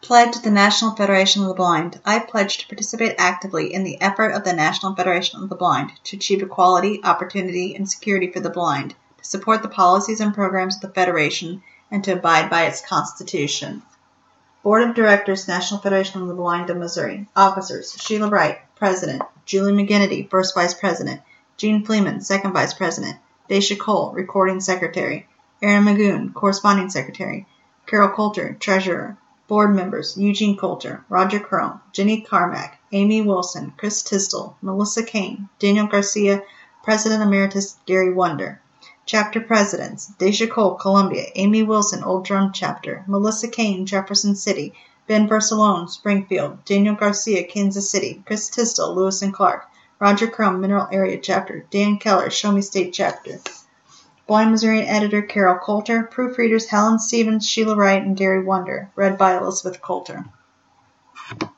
Pledge of the National Federation of the Blind. I pledge to participate actively in the effort of the National Federation of the Blind to achieve equality, opportunity, and security for the blind, to support the policies and programs of the Federation, and to abide by its Constitution. Board of Directors, National Federation of the Blind of Missouri. Officers: Sheila Wright, President; Julie McGinnity, First Vice President; Jean Fleeman, Second Vice President; Dacia Cole, Recording Secretary; Aaron Magoon, Corresponding Secretary; Carol Coulter, Treasurer. Board members: Eugene Coulter, Roger Crone, Jenny Carmack, Amy Wilson, Chris Tisdall, Melissa Kane, Daniel Garcia, President Emeritus Gary Wonder. Chapter Presidents: Dacia Cole, Columbia; Amy Wilson, Old Drum Chapter; Melissa Kane, Jefferson City; Ben Versalone, Springfield; Daniel Garcia, Kansas City; Chris Tisdall, Lewis and Clark; Roger Crone, Mineral Area Chapter; Dan Keller, Show Me State Chapter. Blind Missourian Editor Carol Coulter. Proofreaders Helen Stevens, Sheila Wright, and Gary Wonder. Read by Elizabeth Coulter.